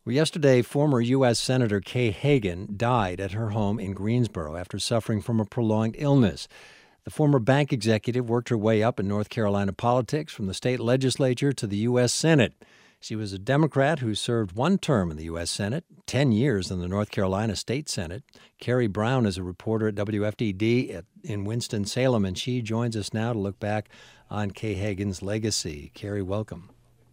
Well, yesterday, former U.S. Senator Kay Hagan died at her home in Greensboro after suffering from a prolonged illness. The former bank executive worked her way up in North Carolina politics from the state legislature to the U.S. Senate. She was a Democrat who served one term in the U.S. Senate, 10 years in the North Carolina State Senate. Carrie Brown is a reporter at WFDD in Winston-Salem, and she joins us now to look back on Kay Hagan's legacy. Carrie, welcome.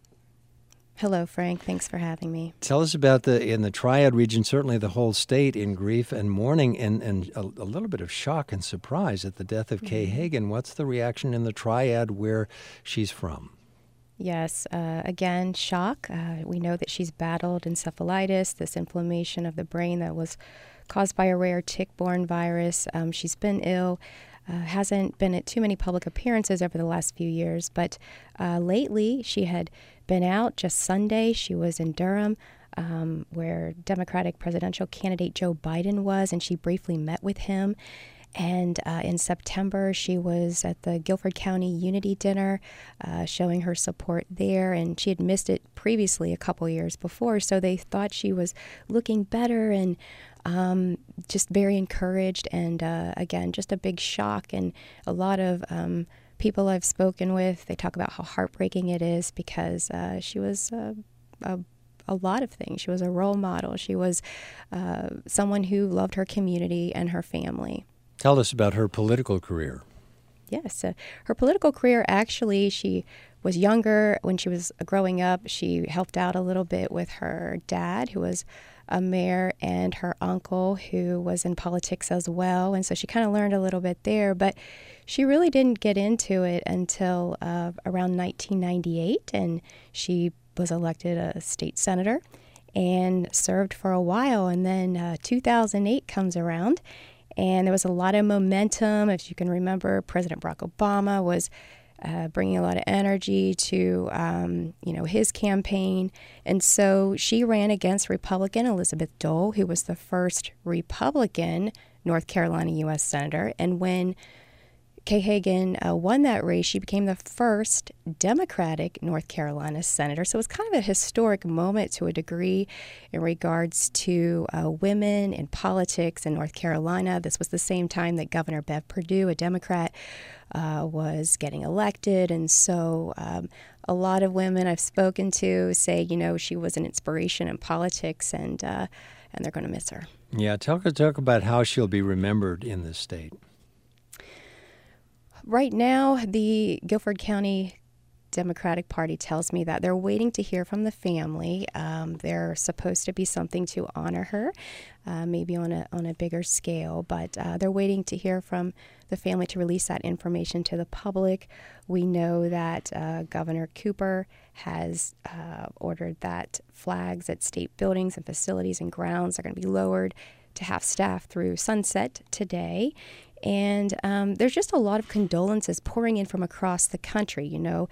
Hello, Frank. Thanks for having me. Tell us about in the Triad region, certainly the whole state in grief and mourning and a little bit of shock and surprise at the death of Kay Hagan. What's the reaction in the Triad where she's from? Yes, again, shock. We know that she's battled encephalitis, this inflammation of the brain that was caused by a rare tick-borne virus. She's been ill. Hasn't been at too many public appearances over the last few years, but lately she had been out. Just Sunday, she was in Durham, where Democratic presidential candidate Joe Biden was, and she briefly met with him. And in September, she was at the Guilford County Unity Dinner, showing her support there. And she had missed it previously a couple years before, so they thought she was looking better and just very encouraged. And again, just a big shock. And a lot of people I've spoken with, they talk about how heartbreaking it is because she was a lot of things. She was a role model. She was someone who loved her community and her family. Tell us about her political career. Yes, her political career, actually, she was younger when she was growing up. She helped out a little bit with her dad, who was a mayor, and her uncle, who was in politics as well. And so she kind of learned a little bit there, but she really didn't get into it until around 1998, and she was elected a state senator and served for a while. And then 2008 comes around, and there was a lot of momentum. If you can remember, President Barack Obama was bringing a lot of energy to, his campaign. And so she ran against Republican Elizabeth Dole, who was the first Republican North Carolina U.S. Senator. And when Kay Hagan won that race, she became the first Democratic North Carolina senator. So it was kind of a historic moment to a degree in regards to women in politics in North Carolina. This was the same time that Governor Bev Perdue, a Democrat, was getting elected. And so a lot of women I've spoken to say, she was an inspiration in politics, and they're going to miss her. Yeah, talk about how she'll be remembered in this state. Right now, the Guilford County Democratic Party tells me that they're waiting to hear from the family. There's supposed to be something to honor her, maybe on a bigger scale, but they're waiting to hear from the family to release that information to the public. We know that Governor Cooper has ordered that flags at state buildings and facilities and grounds are going to be lowered to half staff through sunset today. And there's just a lot of condolences pouring in from across the country, even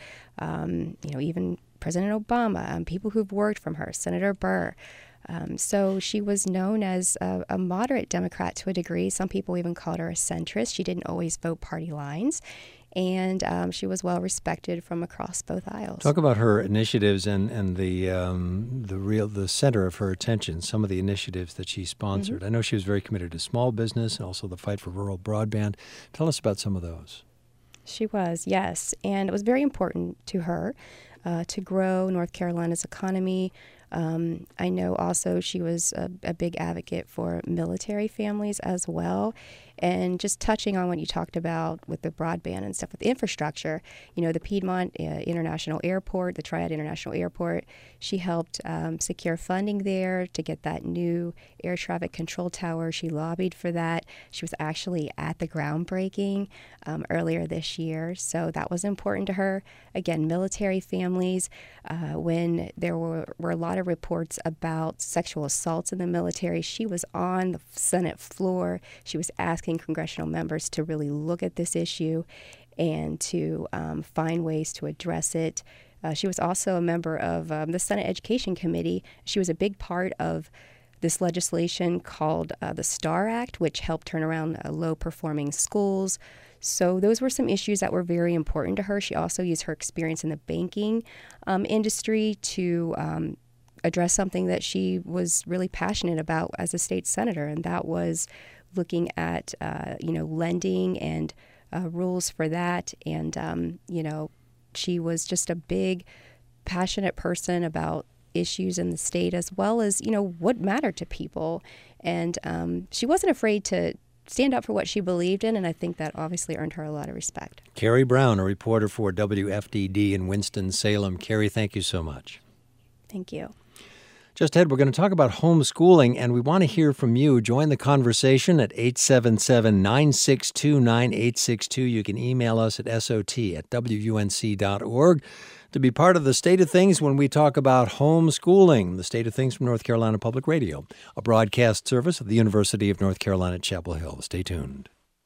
President Obama, people who've worked from her, Senator Burr. So she was known as a moderate Democrat to a degree. Some people even called her a centrist. She didn't always vote party lines. And she was well respected from across both aisles. Talk about her initiatives and the center of her attention, some of the initiatives that she sponsored. Mm-hmm. I know she was very committed to small business and also the fight for rural broadband. Tell us about some of those. She was, yes. And it was very important to her to grow North Carolina's economy. I know also she was a big advocate for military families as well. And just touching on what you talked about with the broadband and stuff with the infrastructure, the Piedmont International Airport, the Triad International Airport, she helped secure funding there to get that new air traffic control tower. She lobbied for that. She was actually at the groundbreaking earlier this year. So that was important to her. Again, military families, when there were a lot of reports about sexual assaults in the military, she was on the Senate floor. She was asking congressional members to really look at this issue and to find ways to address it. She was also a member of the Senate Education Committee. She was a big part of this legislation called the STAR Act, which helped turn around low-performing schools. So those were some issues that were very important to her. She also used her experience in the banking industry to address something that she was really passionate about as a state senator, and that was looking at, lending and rules for that. And, she was just a big, passionate person about issues in the state as well as, what mattered to people. And she wasn't afraid to stand up for what she believed in, and I think that obviously earned her a lot of respect. Carrie Brown, a reporter for WFDD in Winston-Salem. Carrie, thank you so much. Thank you. Just ahead, we're going to talk about homeschooling, and we want to hear from you. Join the conversation at 877-962-9862. You can email us at sot@wunc.org to be part of the State of Things when we talk about homeschooling, the State of Things from North Carolina Public Radio, a broadcast service of the University of North Carolina at Chapel Hill. Stay tuned.